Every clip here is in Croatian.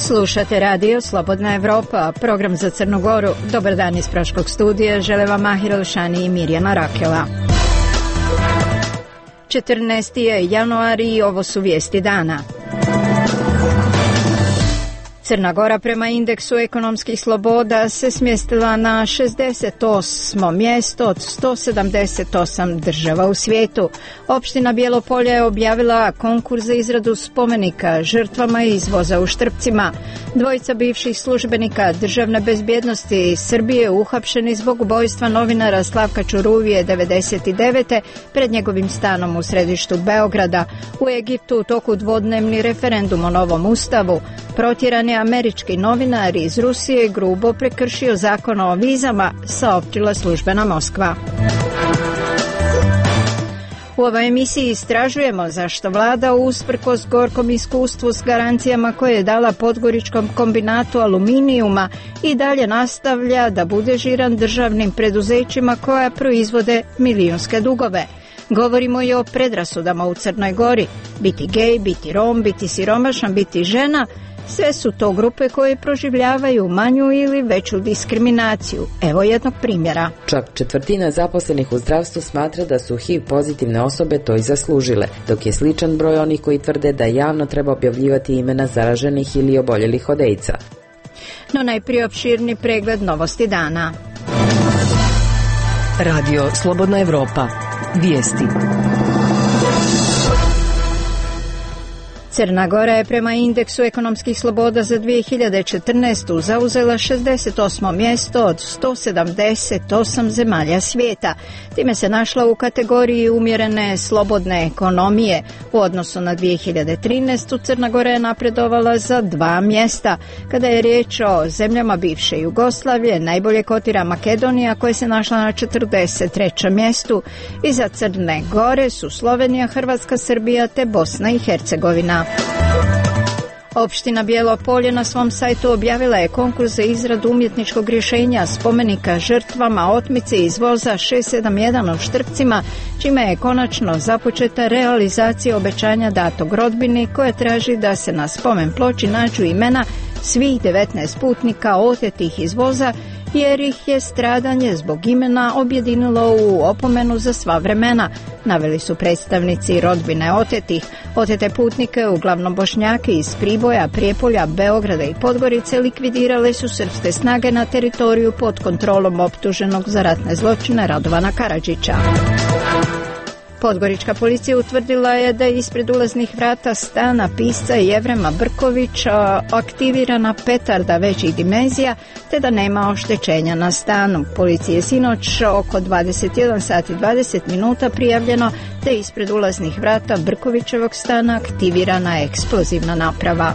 Slušate radio Slobodna Evropa, program za Crnu Goru. Dobar dan iz Praškog studija, žele vam Mahir Elšani i Mirjana Rakela. 14. je januar i ovo su vijesti dana. Crna Gora prema indeksu ekonomskih sloboda se smjestila na 68. mjesto od 178 država u svijetu. Opština Bijelo Polje je objavila konkurs za izradu spomenika žrtvama izvoza u Štrpcima. Dvojica bivših službenika državne bezbjednosti iz Srbije uhapšeni zbog ubojstva novinara Slavka Čuruvije 99. pred njegovim stanom u središtu Beograda. U Egiptu u toku dvodnevni referendum o novom ustavu. Protjeran je američki novinar iz Rusije grubo prekršio zakon o vizama, saopćila službena Moskva. U ovoj emisiji istražujemo zašto vlada usprkos gorkom iskustvu s garancijama koje je dala Podgoričkom kombinatu aluminijuma i dalje nastavlja da bude žiran državnim preduzećima koja proizvode milijunske dugove. Govorimo i o predrasudama u Crnoj Gori. Biti gej, biti rom, biti siromašan, biti žena, sve su to grupe koje proživljavaju manju ili veću diskriminaciju. Evo jednog primjera. Čak četvrtina zaposlenih u zdravstvu smatra da su HIV pozitivne osobe to i zaslužile, dok je sličan broj onih koji tvrde da javno treba objavljivati imena zaraženih ili oboljelih od AIDS-a. No najprije opširni pregled novosti dana. Radio Slobodna Evropa. Vijesti. Crna Gora je prema indeksu ekonomskih sloboda za 2014. zauzela 68. mjesto od 178 zemalja svijeta. Time se našla u kategoriji umjerene slobodne ekonomije. U odnosu na 2013. Crna Gora je napredovala za 2 mjesta. Kada je riječ o zemljama bivše Jugoslavije, najbolje kotira Makedonija koja se našla na 43. mjestu. Iza Crne Gore su Slovenija, Hrvatska, Srbija te Bosna i Hercegovina. Opština Bijelo Polje na svom sajtu objavila je konkurs za izradu umjetničkog rješenja spomenika žrtvama otmice izvoza 671 u Štrpcima, čime je konačno započeta realizacija obećanja datog rodbini koja traži da se na spomen ploči nađu imena svih 19 putnika otetih iz voza, jer ih je stradanje zbog imena objedinilo u opomenu za sva vremena, naveli su predstavnici rodbine otetih. Otete putnike, uglavnom Bošnjake iz Priboja, Prijepolja, Beograda i Podgorice, likvidirale su srpske snage na teritoriju pod kontrolom optuženog za ratne zločine Radovana Karadžića. Podgorička policija utvrdila je da je ispred ulaznih vrata stana pisca Jevrema Brkovića aktivirana petarda većih dimenzija, te da nema oštećenja na stanu. Policiji je sinoć oko 21 sat i 20 minuta prijavljeno da je ispred ulaznih vrata Brkovićevog stana aktivirana eksplozivna naprava.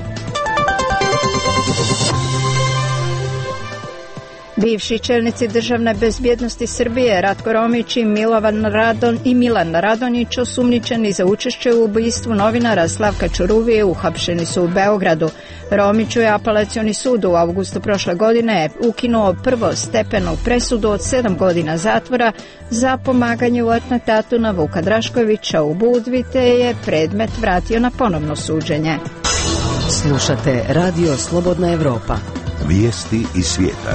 Bivši čelnici državne bezbjednosti Srbije Ratko Romić i Milan Radonjić, osumnjičeni za učešće u ubojstvu novinara Slavka Čuruvije, uhapšeni su u Beogradu. Romiću je apelacioni sud u avgustu prošle godine ukinuo prvostepenu presudu od 7 godina zatvora za pomaganje u atentatu na Vuka Draškovića u Budvi, te je predmet vratio na ponovno suđenje. Slušate Radio Slobodna Evropa. Vijesti iz svijeta.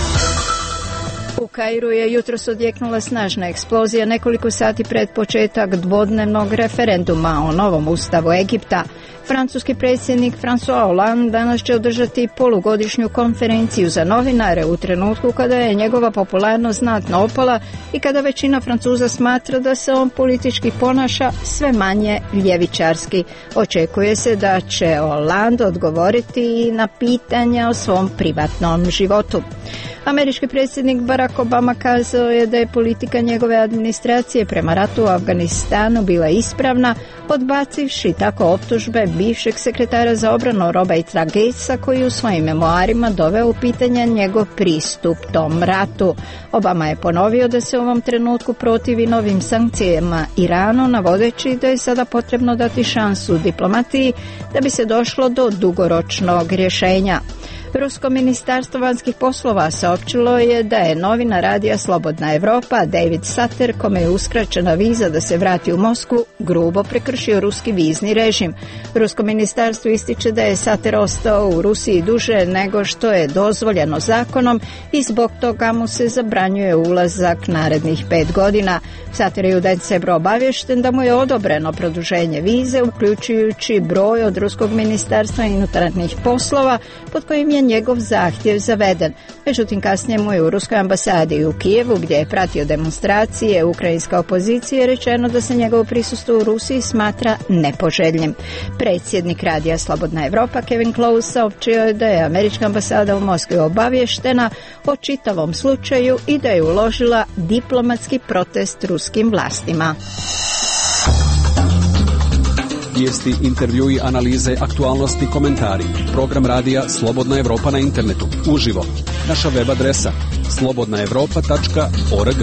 U Kairu je jutros odjeknula snažna eksplozija nekoliko sati pred početak dvodnevnog referenduma o novom ustavu Egipta. Francuski predsjednik François Hollande danas će održati polugodišnju konferenciju za novinare u trenutku kada je njegova popularnost znatno opala i kada većina Francuza smatra da se on politički ponaša sve manje ljevičarski. Očekuje se da će Hollande odgovoriti na pitanja o svom privatnom životu. Američki predsjednik Barack Obama kazao je da je politika njegove administracije prema ratu u Afganistanu bila ispravna, odbacivši tako optužbe bivšeg sekretara za obranu Roberta Gatesa, koji u svojim memoarima doveo u pitanje njegov pristup tom ratu. Obama je ponovio da se u ovom trenutku protivi novim sankcijama Iranu, navodeći da je sada potrebno dati šansu diplomatiji da bi se došlo do dugoročnog rješenja. Rusko ministarstvo vanjskih poslova saopćilo je da je novina radija Slobodna Evropa David Sater, kome je uskraćena viza da se vrati u Moskvu, grubo prekršio ruski vizni režim. Rusko ministarstvo ističe da je Sater ostao u Rusiji duže nego što je dozvoljeno zakonom i zbog toga mu se zabranjuje ulazak narednih 5 godina. Sater je u decembru obavješten da mu je odobreno produženje vize, uključujući broj od Ruskog ministarstva unutarnjih poslova pod kojim je njegov zahtjev zaveden. Međutim, kasnije mu je u Ruskoj ambasadi u Kijevu, gdje je pratio demonstracije ukrajinska opozicija, rečeno da se njegovo prisustvo u Rusiji smatra nepoželjnim. Predsjednik radija Slobodna Evropa Kevin Close saopćio je da je američka ambasada u Moskvi obavještena o čitavom slučaju i da je uložila diplomatski protest ruskim vlastima. Vijesti, intervjui, analize, aktualnosti, komentari. Program radija Slobodna Evropa na internetu. Uživo. Naša web adresa slobodnaevropa.org.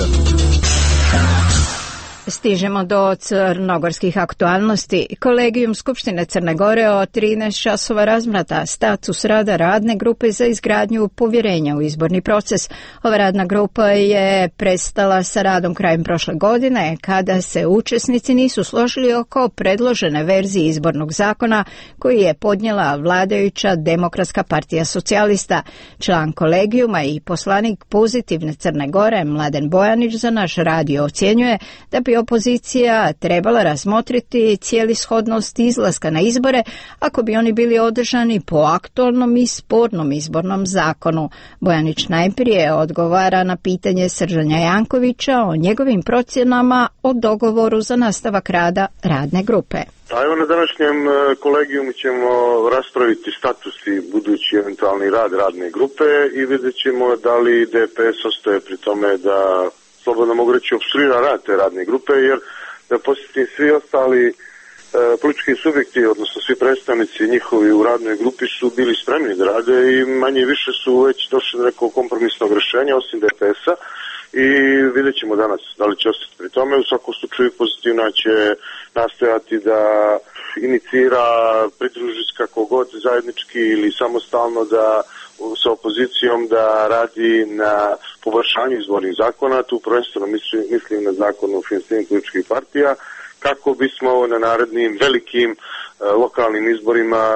Stižemo do crnogorskih aktualnosti. Kolegijum Skupštine Crne Gore o 13 časova razmatra status rada radne grupe za izgradnju povjerenja u izborni proces. Ova radna grupa je prestala sa radom krajem prošle godine, kada se učesnici nisu složili oko predložene verzije izbornog zakona koji je podnijela vladajuća Demokratska partija socijalista. Član kolegijuma i poslanik Pozitivne Crne Gore Mladen Bojanić za naš radio ocjenjuje da bi opozicija trebala razmotriti cijelishodnost izlaska na izbore ako bi oni bili održani po aktualnom i spornom izbornom zakonu. Bojanić najprije odgovara na pitanje Sržanja Jankovića o njegovim procjenama o dogovoru za nastavak rada radne grupe. Evo, na današnjem kolegijumu ćemo raspraviti status i budući eventualni rad radne grupe i vidjet ćemo da li DPS ostaje pri tome da, slobodno mogu reći, opstruira rad te radne grupe, jer da posjetim, svi ostali politički subjekti, odnosno svi predstavnici njihovi u radnoj grupi su bili spremni da rade i manje više su već došli do nekog kompromisnog rješenja osim DPS-a i vidjet ćemo danas da li će ostati pri tome. U svakom slučaju pozitivna će nastojati da inicira, pridruži kako god zajednički ili samostalno da sa opozicijom da radi na poboljšanju izbornih zakona, tu prvenstveno mislim na zakon o financiranju političkih partija, kako bismo na narednim velikim lokalnim izborima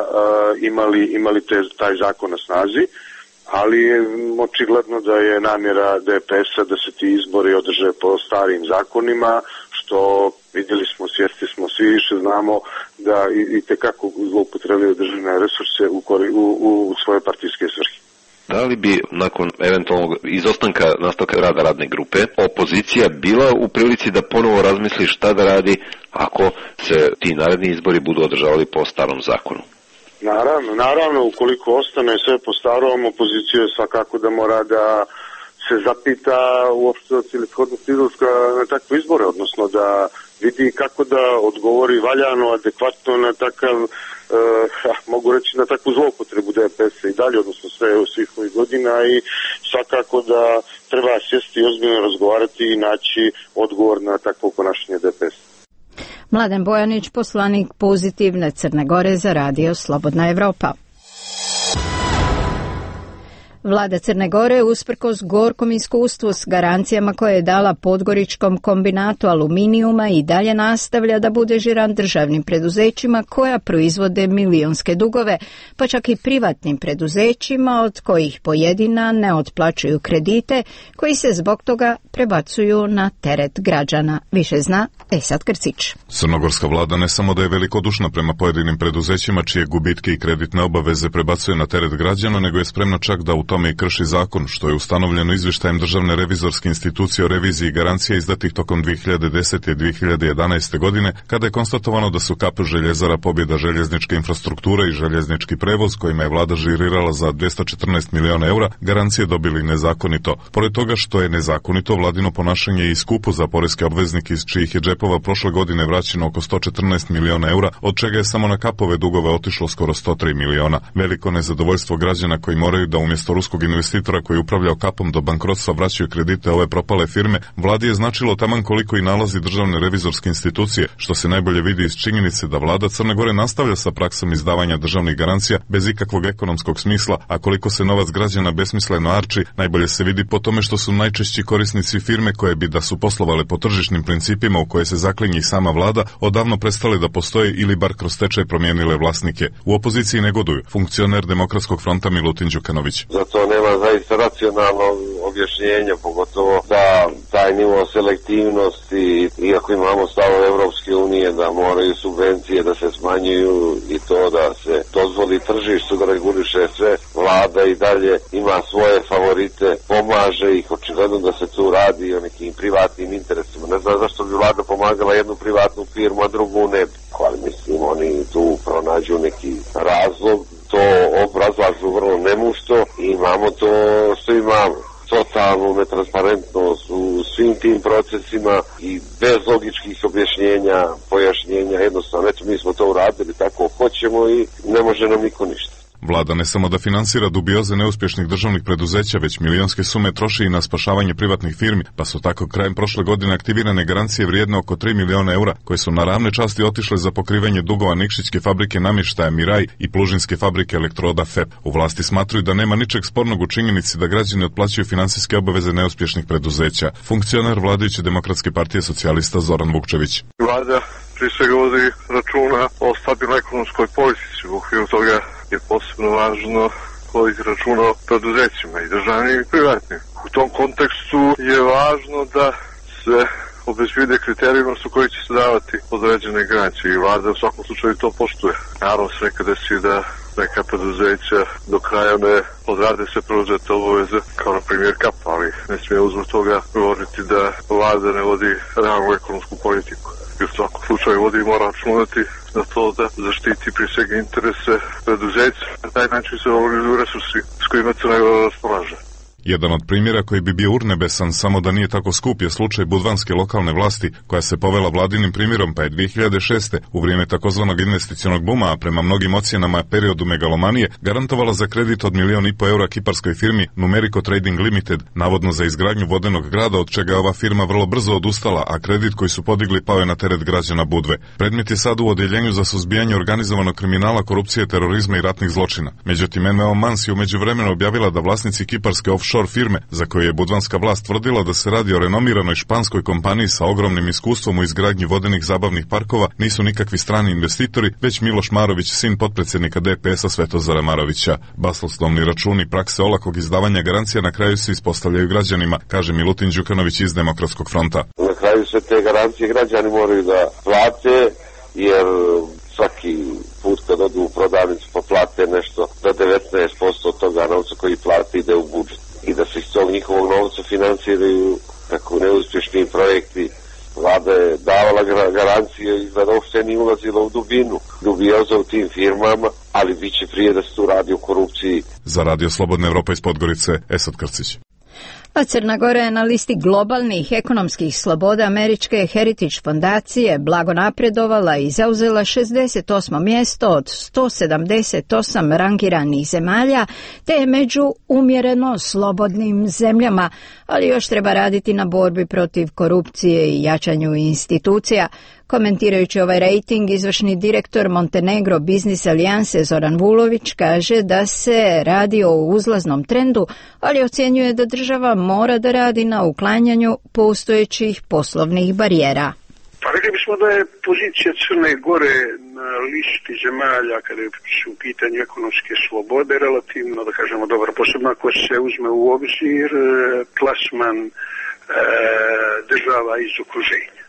imali taj zakon na snazi, ali je očigledno da je namjera DPS-a da se ti izbori održe po starim zakonima, što vidjeli smo, svjesni smo, svi više znamo da i tekako zloupotrebljavaju državne resurse u svoje partijske svrhe. Da li bi nakon eventualnog izostanka nastavka rada radne grupe opozicija bila u prilici da ponovo razmisli šta da radi ako se ti naredni izbori budu održavali po starom zakonu? Naravno, ukoliko ostane sve po starom, opozicija je svakako da mora da se zapita uopšte o cijelishodnosti izlaska na takve izbore, odnosno da vidi kako da odgovori valjano, adekvatno na takav, mogu reći, na takvu zloupotrebu DPS-a i dalje, odnosno svih ovih godina, i svakako da treba sjesti i ozbiljno razgovarati i naći odgovor na takvo ponašanje DPS-a. Mladen Bojanić, poslanik Pozitivne Crne Gore za radio Slobodna Evropa. Vlada Crne Gore, usprkos gorkom iskustvu s garancijama koje je dala Podgoričkom kombinatu aluminijuma, i dalje nastavlja da bude žirant državnim preduzećima koja proizvode milionske dugove, pa čak i privatnim preduzećima od kojih pojedina ne otplaćuju kredite koji se zbog toga prebacuju na teret građana. Više zna Esad Krcić. Crnogorska vlada ne samo da je velikodušna prema pojedinim preduzećima čije gubitke i kreditne obaveze prebacuje na teret građana, nego je spremna čak da u tome i krši zakon, što je ustanovljeno izvještajem Državne revizorske institucije o reviziji garancija izdatih tokom 2010. i 2011. godine, kada je konstatovano da su KP Željezara, Pobjeda, željezničke infrastrukture i željeznički prevoz, kojima je vlada žirirala za 214 miliona eura, garancije dobili nezakonito. Pored toga što je nezakonito, vladino ponašanje je i skupo za poreske obveznike iz čijih je džepova prošle godine vraćeno oko 114 miliona eura, od čega je samo na kapove dugove otišlo skoro 103 miliona. Veliko nezadovoljstvo građana koji moraju da umjesto ruskog investitora koji je upravljao Kapom do bankrotstva vraćaju kredite ove propale firme, vladi je značilo taman koliko i nalazi državne revizorske institucije, što se najbolje vidi iz činjenice da vlada Crne Gore nastavlja sa praksom izdavanja državnih garancija bez ikakvog ekonomskog smisla, a koliko se novac građana besmisleno arči, najbolje se vidi po tome što su najčešći korisnici firme koje bi da su poslovale po tržišnim principima u koje se zaklinje i sama vlada, odavno prestale da postoje ili bar kroz stečaj promijenile vlasnike. U opoziciji negoduju. Funkcioner Demokratskog fronta Milutin Đukanović. Za to nema zaista racionalnog objašnjenja, pogotovo da taj nivo selektivnosti, iako imamo stavove Evropske unije da moraju subvencije da se smanjuju i to da se dozvoli tržištu da reguliše sve, vlada i dalje ima svoje favorite, pomaže ih, očigledno da se tu radi o nekim privatnim interesima. Ne znam zašto bi vlada pomagala jednu privatnu firmu, a drugu ne bi. Ali mislim, oni tu pronađu neki razlog, to obrazlažu vrlo nemušto i imamo to što imamo. Totalnu netransparentnost u svim tim procesima i bez logičkih objašnjenja, pojašnjenja, jednostavno, eto mi smo to uradili, tako hoćemo i ne može nam niko ništa. Vlada ne samo da finansira dubioze neuspješnih državnih preduzeća, već milionske sume troši i na spašavanje privatnih firmi, pa su tako krajem prošle godine aktivirane garancije vrijedne oko 3 miliona eura, koje su na ravne časti otišle za pokrivanje dugova Nikšićke fabrike namještaja Miraj i Plužinske fabrike elektroda FEP. U vlasti smatruju da nema ničeg spornog u činjenici da građani otplaćuju finansijske obaveze neuspješnih preduzeća. Funkcioner vladajuće Demokratske partije socijalista Zoran Vukčević. Vlada prije svega vodi računa o stabilnoj ekonomskoj politici. U okviru toga je posebno važno voditi računa o preduzećima i državnim i privatnim. U tom kontekstu je važno da se obezbede kriterijima su koji će se davati određene garancije i vlada u svakom slučaju to poštuje. Naravno se nekada desi da neka preduzeća do kraja ne odrade sve preuzete obaveze, kao na primjer Kap, ali ne smije uzmano toga govoriti da vlada ne vodi realnu ekonomsku politiku. I u svakom slučaju vodi i mora računati na to da zaštiti prije svega interese preduzeća. Na taj način se organizuju resursi s kojima se najbolje raspolaže. Jedan od primjera koji bi bio urnebesan samo da nije tako skup je slučaj budvanske lokalne vlasti koja se povela vladinim primjerom pa je 2006. u vrijeme takozvanog investicionog buma, a prema mnogim ocjenama periodu megalomanije, garantovala za kredit od 1,5 miliona eura kiparskoj firmi Numerico Trading Limited, navodno za izgradnju vodenog grada, od čega je ova firma vrlo brzo odustala, a kredit koji su podigli pao je na teret građana Budve. Predmet je sad u Odjeljenju za suzbijanje organizovanog kriminala, korupcije, terorizma i ratnih zločina. Međutim, NMO Mans je u međuvremenu objavila da vlasnici kiparske offshore firme, za koju je budvanska vlast tvrdila da se radi o renomiranoj španskoj kompaniji sa ogromnim iskustvom u izgradnji vodenih zabavnih parkova, nisu nikakvi strani investitori, već Miloš Marović, sin potpredsjednika DPS-a Svetozara Marovića. Basnoslovni računi prakse olakog izdavanja garancija na kraju se ispostavljaju građanima, kaže Milutin Đukanović iz Demokratskog fronta. Na kraju se te garancije građani moraju da plate, jer svaki put kad odu u prodavnicu pa plate nešto da 19% od toga novca koji plate ide u budžet. I da se iz tog njihovog novca financiraju tako neuspješni projekti. Vlada je davala garancije i da uopšte nije ulazila u dubinu dubioza u tim firmama, ali bit će prije da se tu radi o korupciji. Za Radio Slobodna Evropa iz Podgorice, Esad Krcić. A Crna Gora je na listi globalnih ekonomskih sloboda američke Heritage fondacije blago napredovala i zauzela 68. mjesto od 178 rangiranih zemalja, te je među umjereno slobodnim zemljama, ali još treba raditi na borbi protiv korupcije i jačanju institucija. Komentirajući ovaj rejting, izvršni direktor Montenegro Biznis Alijanse Zoran Vulović kaže da se radi o uzlaznom trendu, ali ocjenjuje da država mora da radi na uklanjanju postojećih poslovnih barijera. Pa rekli bismo da je pozicija Crne Gore na listi zemalja kada je u pitanju ekonomske slobode relativno, da kažemo, dobro, posebno ako se uzme u obzir plasman država iz okruženja.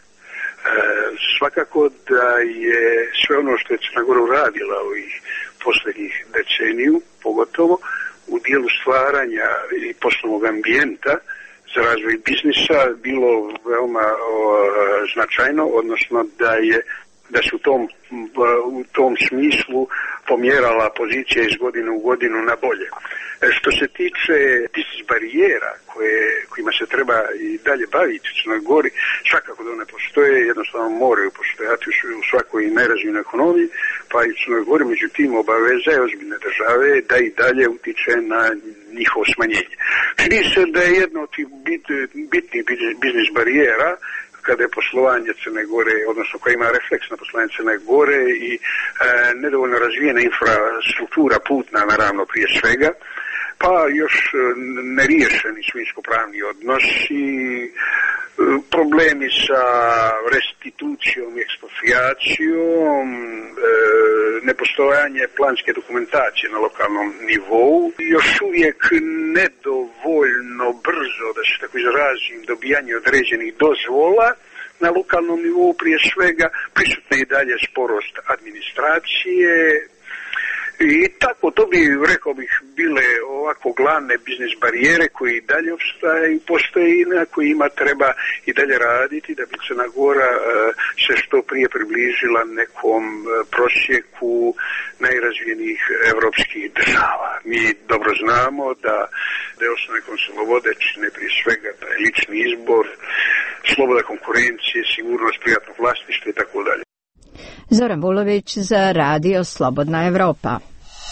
Svakako da je sve ono što je Crna Gora uradila ovih posljednjih deceniju, pogotovo u dijelu stvaranja i poslovnog ambijenta za razvoj biznisa, bilo veoma značajno, odnosno da se u tom smislu pomjerala pozicija iz godine u godinu na bolje. Što se tiče biznis barijera kojima se treba i dalje baviti u Crnoj Gori, svakako da one postoje, jednostavno moraju postojati u svakoj najrazvijenoj ekonomiji, pa i u Crnoj Gori, međutim obaveza je ozbiljne države da i dalje utiče na njihovo smanjenje. Čini se da je jedno od tih bitnih biznis barijera kada je poslovanje Crne Gore, odnosno koja ima refleks na poslovanje Crne Gore i nedovoljno razvijena infrastruktura putna, naravno prije svega, pa još neriješeni svojinsko-pravni odnosi, problemi sa restitucijom i ekspropriacijom, nepostojanje planske dokumentacije na lokalnom nivou, još uvijek nedovoljno brzo, da se tako izrazim, dobijanje određenih dozvola na lokalnom nivou prije svega, prisutna i dalje sporost administracije. I tako, to bi, rekao bih, bile ovako glavne biznis barijere koji i dalje postoje i na kojima treba i dalje raditi da bi Crna Gora se što prije približila nekom prosjeku najrazvijenijih evropskih država. Mi dobro znamo da je osnovne slobode čine prije svega taj lični izbor, sloboda konkurencije, sigurnost privatnog vlasništva i tako dalje. Zoran Vulović za Radio Slobodna Evropa.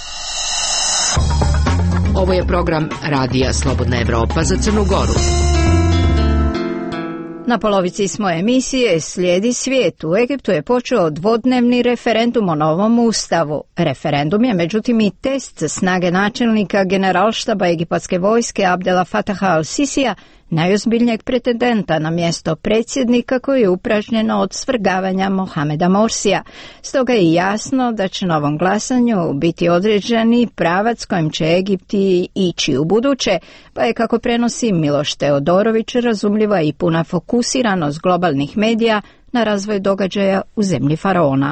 Ovo je program Radija Slobodna Evropa za Crnu Goru. Na polovici smo emisije Slijedi svijet. U Egiptu je počeo dvodnevni referendum o novom ustavu. Referendum je međutim i test snage načelnika generalštaba egipatske vojske Abdela Fataha al-Sisija, najozbiljnijeg pretendenta na mjesto predsjednika koji je upražnjeno od svrgavanja Mohameda Morsija. Stoga je jasno da će na ovom glasanju biti određeni pravac kojim će Egipt ići u buduće, pa je, kako prenosi Miloš Teodorović, razumljiva i puna fokusiranost globalnih medija na razvoj događaja u zemlji faraona.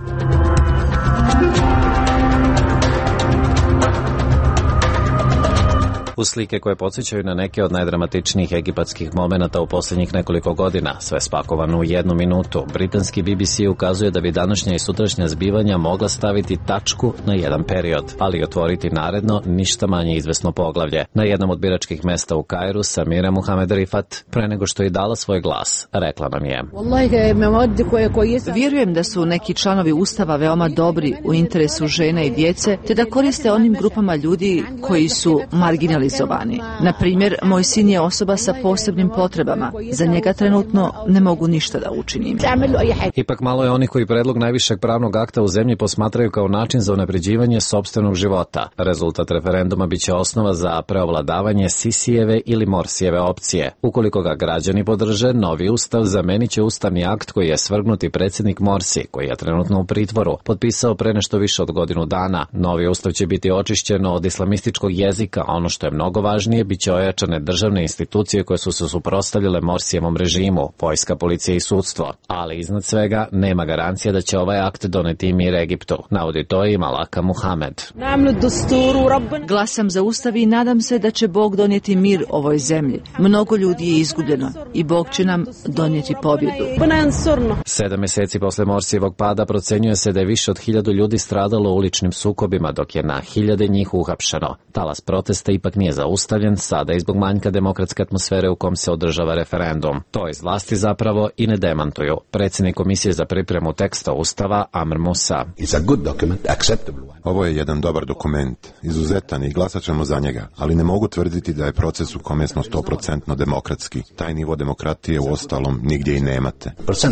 Uz slike koje podsjećaju na neke od najdramatičnijih egipatskih momenata u posljednjih nekoliko godina, sve spakovano u 1 minutu, britanski BBC ukazuje da bi današnja i sutrašnja zbivanja mogla staviti tačku na jedan period, ali otvoriti naredno ništa manje izvesno poglavlje. Na jednom od biračkih mesta u Kairu, Samira Muhamed Rifat, pre nego što je dala svoj glas, rekla nam je: Vjerujem da su neki članovi Ustava veoma dobri u interesu žena i djece, te da koriste onim grupama ljudi koji su marginalizovani. Na primjer, moj sin je osoba sa posebnim potrebama. Za njega trenutno ne mogu ništa da učinim. Ipak malo je onih koji predlog najvišeg pravnog akta u zemlji posmatraju kao način za unapređivanje sopstvenog života. Rezultat referenduma biće osnova za preovladavanje Sisijeve ili Morsijeve opcije. Ukoliko ga građani podrže, novi ustav zamenit će ustavni akt koji je svrgnuti predsjednik Morsi, koji je trenutno u pritvoru, potpisao pre nešto više od godinu dana. Novi ustav će biti očišćeno od islamističkog jezika, ono što je mnogo važnije, bit će ojačane državne institucije koje su se suprotstavile Morsijevom režimu, vojska, policija i sudstvo. Ali iznad svega nema garancija da će ovaj akt doneti mir Egiptu, navodi to i Malaka Muhamed. Glasam za ustav i nadam se da će Bog donijeti mir ovoj zemlji. Mnogo ljudi je izgubljeno i Bog će nam donijeti pobjedu. 7 mjeseci posle Morsijevog pada procenjuje se da je više od 1000 ljudi stradalo u uličnim sukobima, dok je na hiljade njih uhapšeno. Talas protesta ipak nije zaustavljen, sada i zbog manjka demokratske atmosfere u kom se održava referendum. To iz vlasti zapravo i ne demantuju. Predsjednik Komisije za pripremu teksta Ustava Amr Musa. Ovo je jedan dobar dokument, izuzetan i glasat ćemo za njega, ali ne mogu tvrditi da je proces u kome smo 100% demokratski. Taj nivo demokratije u ostalom nigdje i nemate.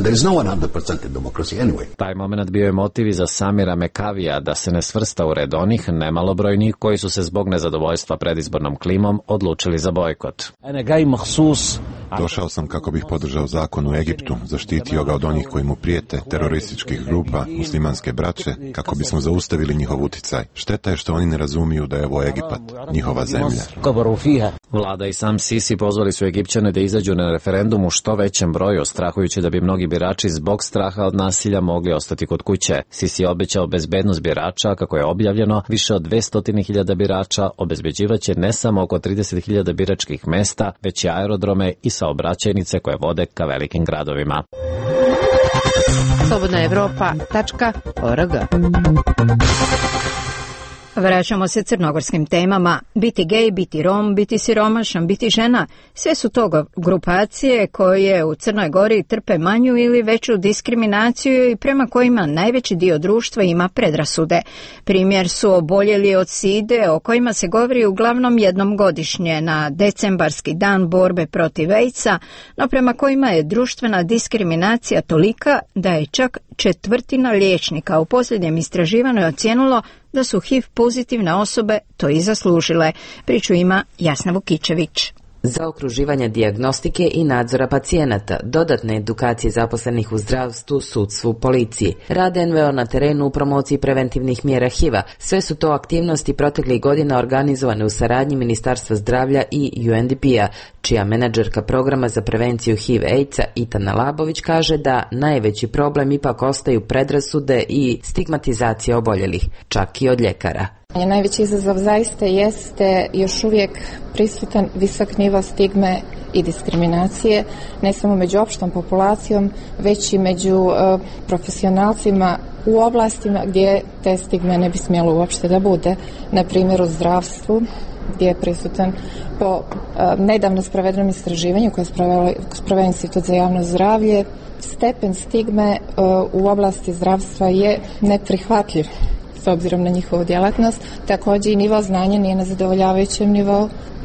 Taj moment bio je motiv i za Samira Mekavija da se ne svrsta u red onih nemalobrojnih koji su se zbog nezadovoljstva predizbornom klimom odlučili za bojkot. Došao sam kako bih podržao zakon u Egiptu, zaštitio ga od onih koji mu prijete, terorističkih grupa, muslimanske braće, kako bismo zaustavili njihov uticaj. Šteta je što oni ne razumiju da je ovo Egipat, njihova zemlja. Vlada i sam Sisi pozvali su Egipćane da izađu na referendum u što većem broju, strahujući da bi mnogi birači zbog straha od nasilja mogli ostati kod kuće. Sisi je obećao bezbednost birača, kako je objavljeno, više od 200.000 birača obezbeđivaće ne samo oko 30.000 biračkih mesta, već i aerodrome i saobraćajnice koje vode ka velikim gradovima. slobodnaevropa.org Vraćamo se crnogorskim temama. Biti gej, biti rom, biti siromašan, biti žena, sve su to grupacije koje u Crnoj Gori trpe manju ili veću diskriminaciju i prema kojima najveći dio društva ima predrasude. Primjer su oboljeli od side, o kojima se govori uglavnom jednom godišnje na decembarski dan borbe protiv AIDS-a, no prema kojima je društvena diskriminacija tolika da je čak četvrtina liječnika u posljednjem istraživanju ocijenilo da su HIV pozitivne osobe to i zaslužile. Priču ima Jasna Vukičević. Zaokruživanje dijagnostike i nadzora pacijenata, dodatne edukacije zaposlenih u zdravstvu, sudstvu, policiji, rad NVO na terenu u promociji preventivnih mjera HIV-a, sve su to aktivnosti proteklih godina organizovane u saradnji Ministarstva zdravlja i UNDP-a, čija menadžerka programa za prevenciju HIV-AIDS-a Itana Labović kaže da najveći problem ipak ostaju predrasude i stigmatizacija oboljelih, čak i od ljekara. Najveći izazov zaista jeste još uvijek prisutan visok nivo stigme i diskriminacije, ne samo među opštom populacijom, već i među profesionalcima u oblastima gdje te stigme ne bi smjelo uopšte da bude. Na primjer u zdravstvu, gdje je prisutan po nedavno sprovedenom istraživanju koje je sproveo Institut za javno zdravlje, stepen stigme u oblasti zdravstva je neprihvatljiv s obzirom na njihovu djelatnost. Također i nivo znanja nije na zadovoljavajućem nivou.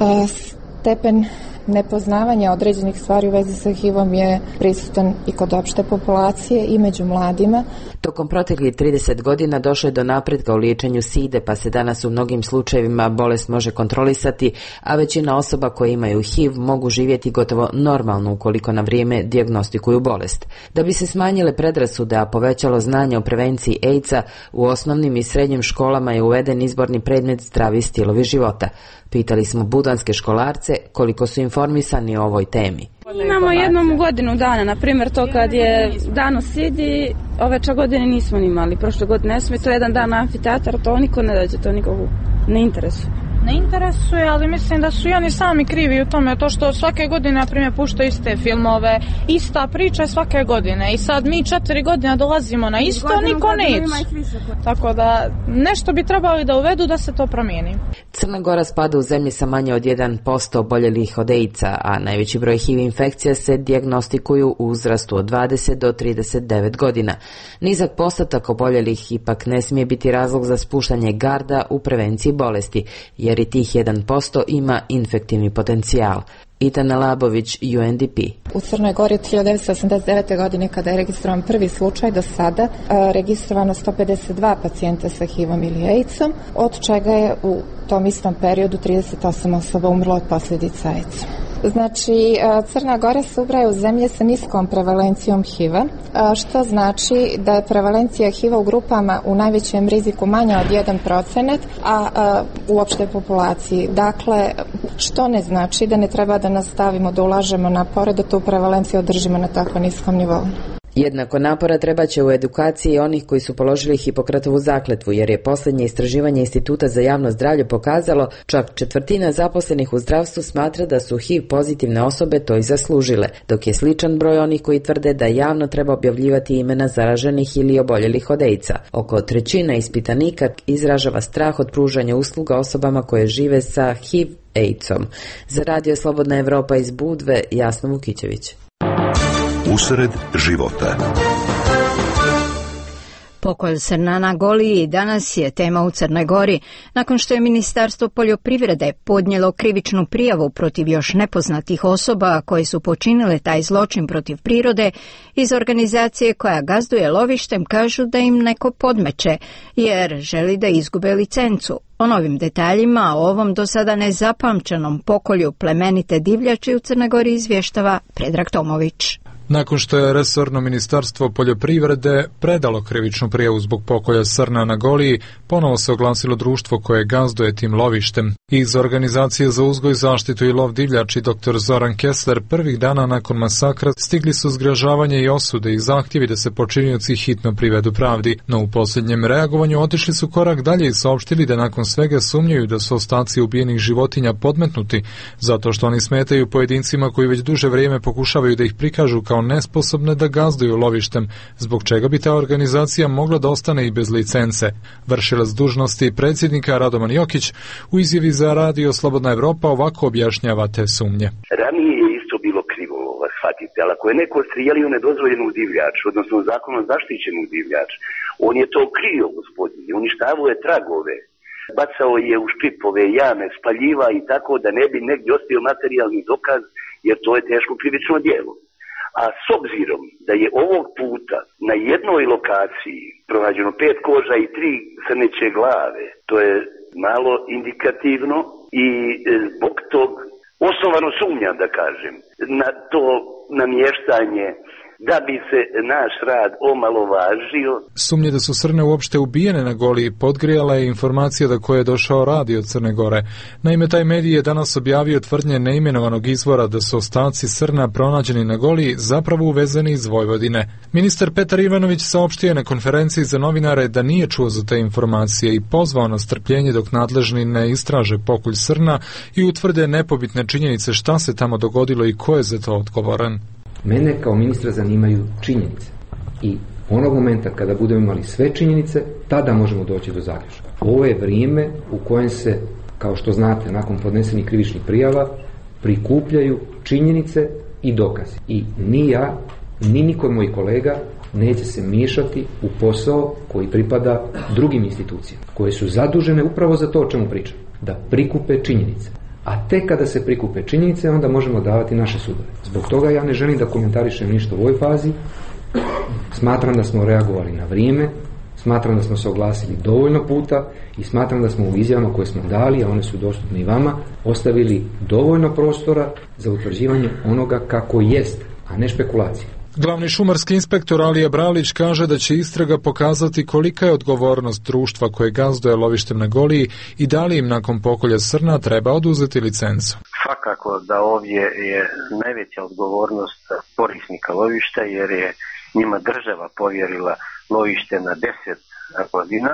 Stepen nepoznavanja određenih stvari u vezi sa HIV-om je prisutan i kod opšte populacije i među mladima. Tokom proteklih 30 godina došlo je do napretka u liječenju side, pa se danas u mnogim slučajevima bolest može kontrolisati, a većina osoba koje imaju HIV mogu živjeti gotovo normalno ukoliko na vrijeme dijagnostikuju bolest. Da bi se smanjile predrasude, a povećalo znanje o prevenciji AIDS-a, u osnovnim i srednjim školama je uveden izborni predmet zdravi stilovi života. Pitali smo budanske školarce koliko su informisani o ovoj temi. Imamo jednom godinu dana, na primjer to kad je dan o sidi, ove godine nismo imali, prošle godine smo i to jedan dan na amfiteatar, to niko ne dođe, to nikogu ne interesuje. Ne interesuje, ali mislim da su i oni sami krivi u tome, to što svake godine, na primjer, puštaju iste filmove, ista priča svake godine i sad mi 4 godine dolazimo na isto, niko neće. Tako da nešto bi trebali da uvedu da se to promijeni. Crna Gora spada u zemlji sa manje od 1% oboljelih od AIDS-a, a najveći broj HIV infekcija se dijagnostikuju u uzrastu od 20 do 39 godina. Nizak postotak oboljelih ipak ne smije biti razlog za spuštanje garda u prevenciji bolesti, jer i tih 1% ima infektivni potencijal. Itana Labović, UNDP. U Crnoj Gori od 1989. godine, kada je registrovan prvi slučaj, do sada registrovano 152 pacijenta sa HIV-om ili AIDS-om, od čega je u tom istom periodu 38 osoba umrlo od posljedica AIDS-a. Znači, Crna Gora se ubraja u zemlje sa niskom prevalencijom HIV-a, što znači da je prevalencija HIV-a u grupama u najvećem riziku manja od 1%, a u opštoj populaciji. Dakle, što ne znači da ne treba da nastavimo da ulažemo napore da tu prevalenciju održimo na tako niskom nivou. Jednako napora treba će u edukaciji onih koji su položili Hipokratovu zakletvu, jer je posljednje istraživanje Instituta za javno zdravlje pokazalo čak četvrtina zaposlenih u zdravstvu smatra da su HIV pozitivne osobe to i zaslužile, dok je sličan broj onih koji tvrde da javno treba objavljivati imena zaraženih ili oboljelih od AIDS-a. Oko trećina ispitanika izražava strah od pružanja usluga osobama koje žive sa HIV AIDS-om. Za Radio Slobodna Evropa iz Budve, Jasna Vukičević. Usred života. Pokolj srna na Goliji danas je tema u Crnoj Gori, nakon što je Ministarstvo poljoprivrede podnijelo krivičnu prijavu protiv još nepoznatih osoba koje su počinile taj zločin protiv prirode. Iz organizacije koja gazduje lovištem kažu da im neko podmeće, jer želi da izgube licencu. O novim detaljima o ovom do sada nezapamćenom pokolju plemenite divljači u Crnoj Gori izvještava Predrag Tomović. Nakon što je resorno ministarstvo poljoprivrede predalo krivičnu prijavu zbog pokolja srna na Goliji, ponovo se oglasilo društvo koje gazduje tim lovištem. Iz Organizacije za uzgoj, zaštitu i lov divljači dr. Zoran Kessler prvih dana nakon masakra stigli su zgražavanje i osude i zahtjevi da se počinioci hitno privedu pravdi, no u posljednjem reagovanju otišli su korak dalje i saopštili da nakon svega sumnjaju da su ostaci ubijenih životinja podmetnuti, zato što oni smetaju pojedincima koji već duže vrijeme pokušavaju da ih prikažu kao kao nesposobne da gazduju lovištem, zbog čega bi ta organizacija mogla da ostane i bez licence. Vršilac dužnosti predsjednika Radovan Jokić u izjavi za Radio Slobodna Evropa ovako objašnjava te sumnje. Ranije je isto bilo krivolova, shvatite, ali ako je neko strijelio nedozvoljenu divljač, odnosno zakonom zaštićenu divljač, on je to krio, gospodin, uništavao je tragove, bacao je u ščipove, jame, spaljiva i tako da ne bi negdje ostio materijalni dokaz, jer to je teško krivično djelo. A s obzirom da je ovog puta na jednoj lokaciji pronađeno 5 koža i 3 srneće glave, to je malo indikativno i zbog tog osnovano sumnjam, da kažem, na to namještanje da bi se naš rad omalovažio. Sumnje da su srne uopšte ubijene na Goliji podgrijala je informacija do koje je došao radio Crne Gore. Naime, taj medij je danas objavio tvrdnje neimenovanog izvora da su ostaci srna pronađeni na Goliji zapravo uvezeni iz Vojvodine. Ministar Petar Ivanović saopštio je na konferenciji za novinare da nije čuo za te informacije i pozvao na strpljenje dok nadležni ne istraže pokolj srna i utvrde nepobitne činjenice šta se tamo dogodilo i ko je za to odgovoran. Mene kao ministra zanimaju činjenice i onog momenta kada budemo imali sve činjenice, tada možemo doći do zaključka. Ovo je vrijeme u kojem se, kao što znate, nakon podnesenih krivičnih prijava, prikupljaju činjenice i dokazi. I ni ja, ni niko od mojih kolega neće se miješati u posao koji pripada drugim institucijama, koje su zadužene upravo za to o čemu pričam, da prikupe činjenice. A tek kada se prikupe činjenice, onda možemo davati naše sudove. Zbog toga ja ne želim da komentarišem ništa u ovoj fazi. Smatram da smo reagovali na vrijeme, smatram da smo se oglasili dovoljno puta i smatram da smo u izjavama koje smo dali, a one su dostupne i vama, ostavili dovoljno prostora za utvrđivanje onoga kako jest, a ne špekulacije. Glavni šumarski inspektor Alija Bralić kaže da će istraga pokazati kolika je odgovornost društva koje gazduje lovištem na Goliji i da li im nakon pokolja srna treba oduzeti licencu. Svakako da ovdje je najveća odgovornost korisnika lovišta jer je njima država povjerila lovište na 10 godina.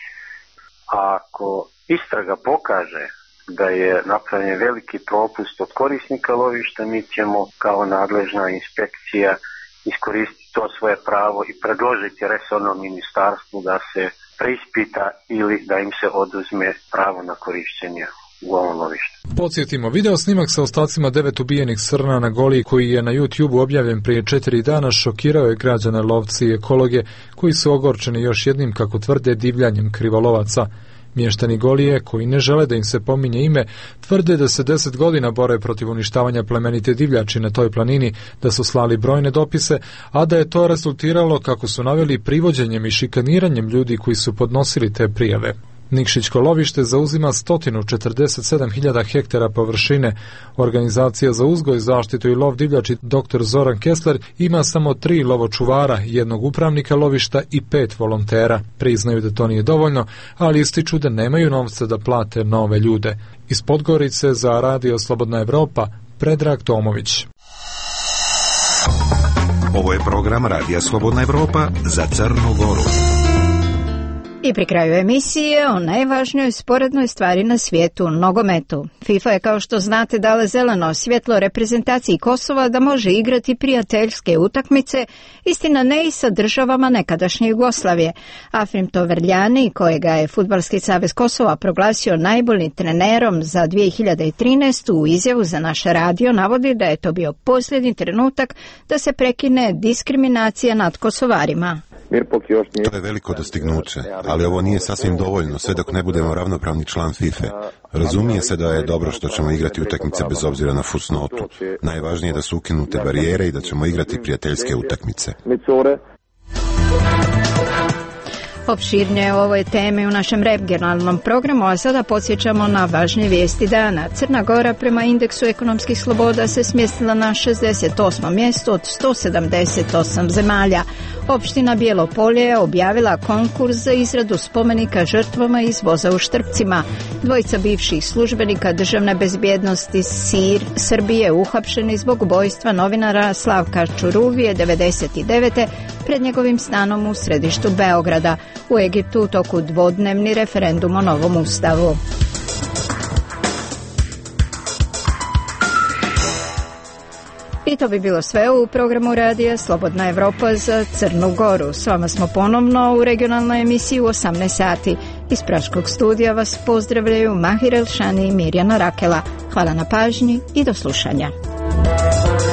A ako istraga pokaže da je napravljen veliki propust od korisnika lovišta, mi ćemo kao nadležna inspekcija iskoristiti to svoje pravo i predložiti resornom ministarstvu da se preispita ili da im se oduzme pravo na korištenje u ovom lovištu. Podsjetimo, video snimak sa ostacima 9 ubijenih srna na Goliji koji je na YouTube objavljen prije 4 dana šokirao je građane, lovci i ekologe koji su ogorčeni još jednim, kako tvrde, divljanjem krivolovaca. Mještani Golije, koji ne žele da im se pominje ime, tvrde da se 10 godina bore protiv uništavanja plemenite divljači na toj planini, da su slali brojne dopise, a da je to rezultiralo, kako su naveli, privođenjem i šikaniranjem ljudi koji su podnosili te prijave. Nikšićko lovište zauzima 147.000 hektara površine. Organizacija za uzgoj, zaštitu i lov divljači dr. Zoran Kessler ima samo 3 lovočuvara, 1 upravnika lovišta i 5 volontera. Priznaju da to nije dovoljno, ali ističu da nemaju novca da plate nove ljude. Iz Podgorice za Radio Slobodna Evropa, Predrag Tomović. Ovo je program Radija Slobodna Evropa za Crnu Goru. I pri kraju emisije o najvažnijoj sporednoj stvari na svijetu, nogometu. FIFA je, kao što znate, dala zeleno svjetlo reprezentaciji Kosova da može igrati prijateljske utakmice, istina ne i sa državama nekadašnje Jugoslavije. Afrim Toverljani, kojega je Fudbalski savez Kosova proglasio najboljim trenerom za 2013. u izjavu za naš radio, navodi da je to bio posljednji trenutak da se prekine diskriminacija nad Kosovarima. To je veliko dostignuće, ali ovo nije sasvim dovoljno sve dok ne budemo ravnopravni član FIFA. Razumije se da je dobro što ćemo igrati utakmice bez obzira na fusnotu. Najvažnije je da su ukinute barijere i da ćemo igrati prijateljske utakmice. Opširnije o ovoj temi u našem regionalnom programu, a sada podsjećamo na važnije vijesti dana. Crna Gora prema indeksu ekonomskih sloboda se smjestila na 68. mjesto od 178 zemalja. Opština Bijelo Polje je objavila konkurs za izradu spomenika žrtvama izvoza u Štrpcima. 2 bivših službenika državne bezbjednosti Srbije uhapšeni zbog ubojstva novinara Slavka Čuruvije 99. pred njegovim stanom u središtu Beograda. U Egiptu u toku dvodnevni referendum o novom ustavu. I to bi bilo sve u programu radija Slobodna Evropa za Crnu Goru. S vama smo ponovno u regionalnoj emisiji u 18 sati. Iz Praškog studija vas pozdravljaju Mahir Elšani i Mirjana Rakela. Hvala na pažnji i do slušanja.